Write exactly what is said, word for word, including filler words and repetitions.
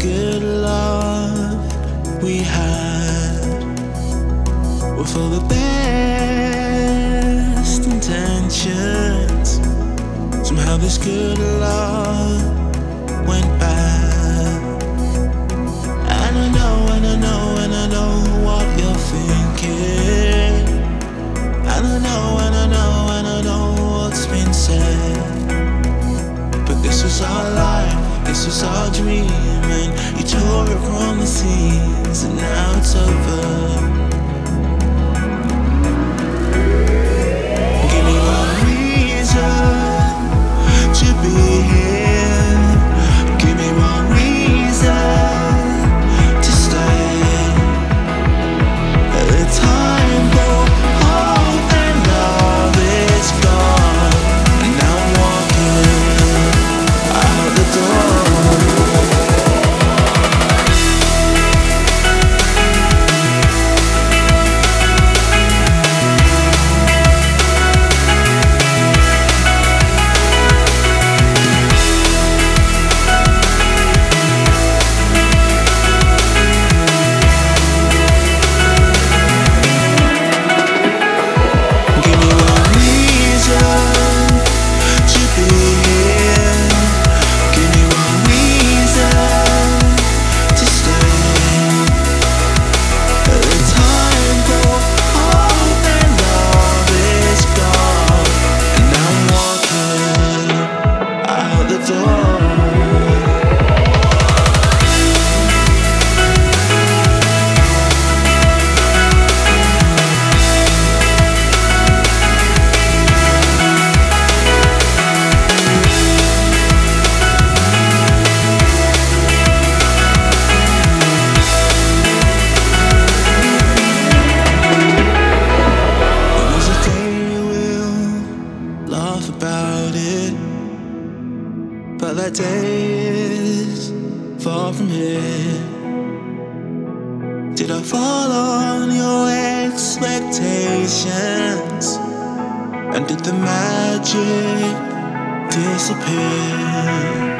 good love we had, with all the best intentions, somehow this good love went bad. And I know, and I know, and I know what you're thinking. And I know, and I know, and I know what's been said. But this was our life, this was our dream, and you tore it from the seams, and now it's over. Give me one reason to be here. Give me one reason to stay. The time for hope and love is gone, and now I'm walking out the door. But that day is far from here. Did I fall on your expectations? And did the magic disappear?